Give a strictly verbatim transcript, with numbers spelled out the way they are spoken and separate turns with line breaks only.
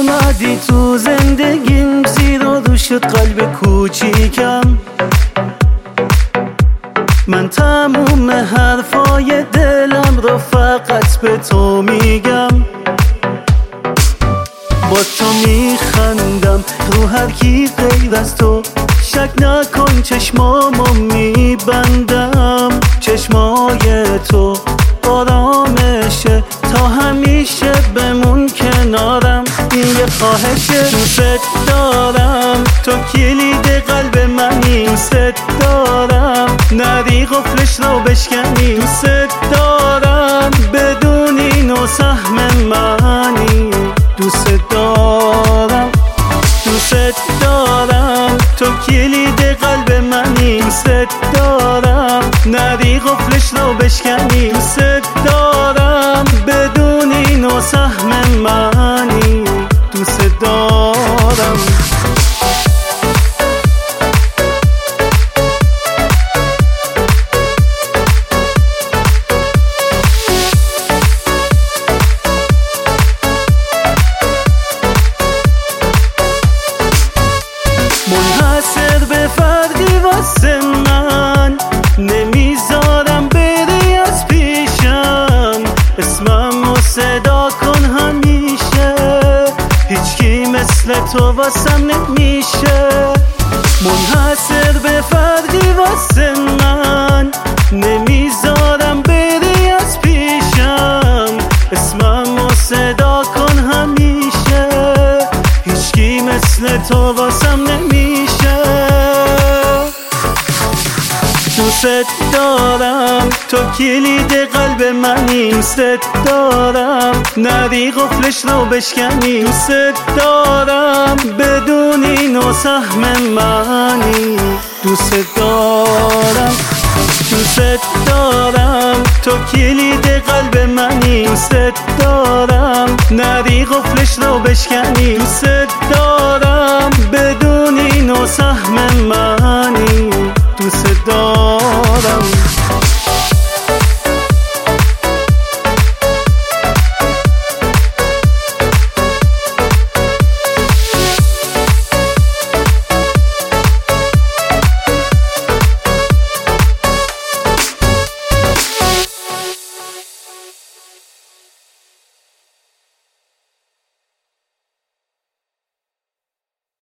اومدی تو زندگیم، زیر و رو شد قلب کوچیکم. من تموم حرفای دلم رو فقط به تو میگم. با تو میخندم رو هر کی غیر از تو، شک نکن چشمامو میبندم. چشمای تو آرامشه، تا همیشه بمون کنارم. این یه خواهشه، دوست دارم، تو کلید قلب منی. دوست دارم نری قفلش رو بشکنی. دوست دارم بدونی نو سهم منی. دوست دارم دوست دارم، تو کلید قلب منی. دوست دارم نری قفلش رو بشکنی. دوست دارم بدونی نو سهم منی. دوست دارم. منحصر به فردی واسه من، نمیذارم بری از پیشم. اسممو صدا کن همیشه، هیچکی مثل تو واسم نمیشه. منحصر به فردی واسه من، نمیذارم بری از پیشم. اسممو صدا کن همیشه، هیچکی مثل تو واسم نمیشه. دوست دارم، تو کلید قلب منی. دوست دارم نری قفلش رو بشکنی. دوست دارم بدونی نو سهم منی. دوست دارم دوست دارم، تو کلید قلب منی. دوست دارم نری قفلش رو بشکنی. دوست دارم بدونی نو سهم منی. دوست دارم.